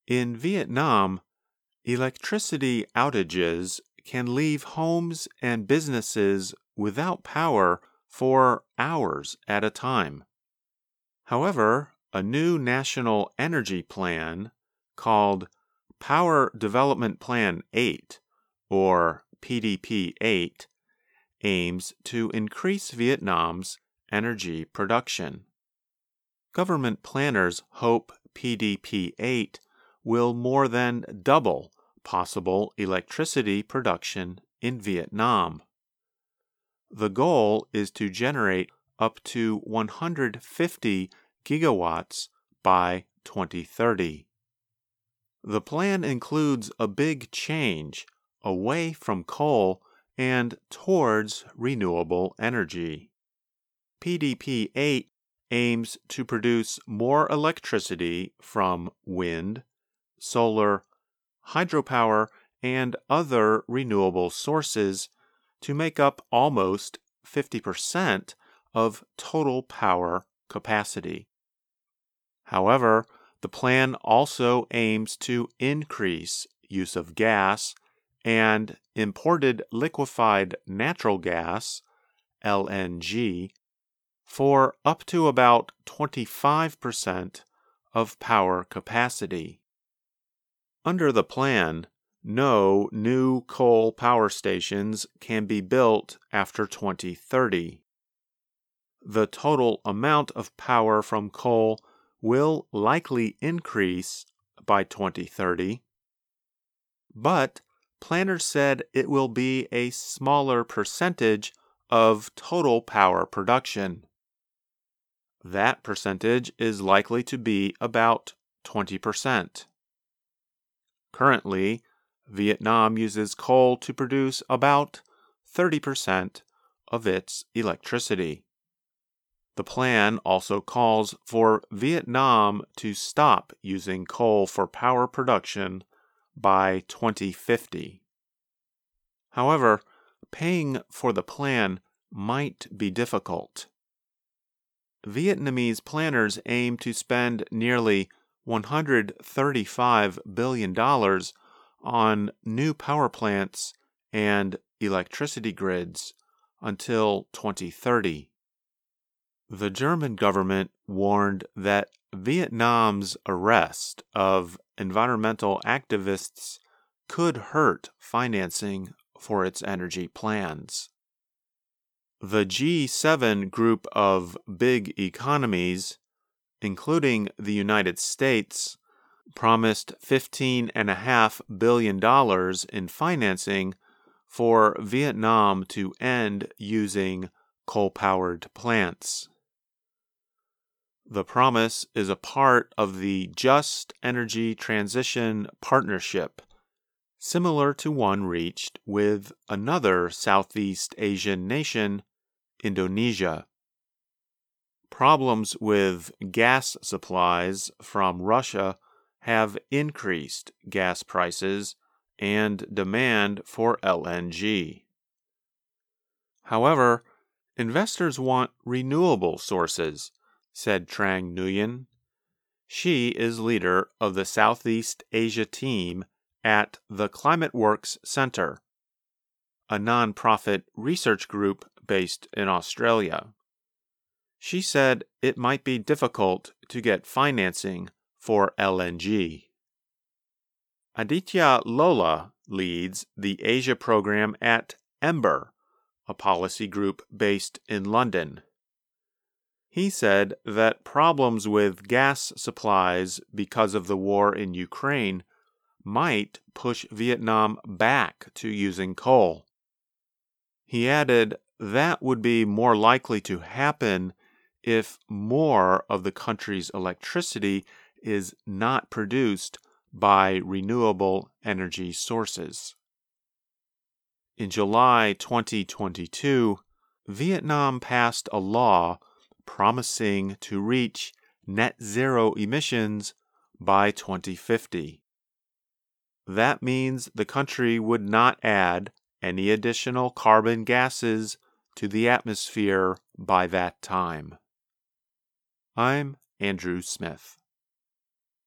In Vietnam, electricity outages can leave homes and businesses without power for hours at a time. However, a new national energy plan called Power Development Plan 8, or PDP 8, aims to increase Vietnam's energy production. Government planners hope PDP 8 will more than double possible electricity production in Vietnam. The goal is to generate up to 150 gigawatts by 2030. The plan includes a big change away from coal and towards renewable energy. PDP 8 aims to produce more electricity from wind, solar, hydropower, and other renewable sources to make up almost 50% of total power capacity. However, the plan also aims to increase use of gas and imported liquefied natural gas, LNG, for up to about 25% of power capacity. Under the plan, no new coal power stations can be built after 2030. The total amount of power from coal will likely increase by 2030, but planners said it will be a smaller percentage of total power production. That percentage is likely to be about 20%. Currently, Vietnam uses coal to produce about 30% of its electricity. The plan also calls for Vietnam to stop using coal for power production by 2050. However, paying for the plan might be difficult. Vietnamese planners aim to spend nearly $135 billion on new power plants and electricity grids until 2030. The German government warned that Vietnam's arrest of environmental activists could hurt financing for its energy plans. The G7 group of big economies, including the United States, promised $15.5 billion in financing for Vietnam to end using coal-powered plants. The promise is a part of the Just Energy Transition Partnership, similar to one reached with another Southeast Asian nation, Indonesia. Problems with gas supplies from Russia have increased gas prices and demand for LNG. However, investors want renewable sources, said Trang Nguyen. She is leader of the Southeast Asia team at the ClimateWorks Center, a nonprofit research group based in Australia. She said it might be difficult to get financing for LNG. Aditya Lola leads the Asia program at Ember, a policy group based in London. He said that problems with gas supplies because of the war in Ukraine might push Vietnam back to using coal. He added that would be more likely to happen if more of the country's electricity is not produced by renewable energy sources. In July 2022, Vietnam passed a law promising to reach net zero emissions by 2050. That means the country would not add any additional carbon gases to the atmosphere by that time. I'm Andrew Smith.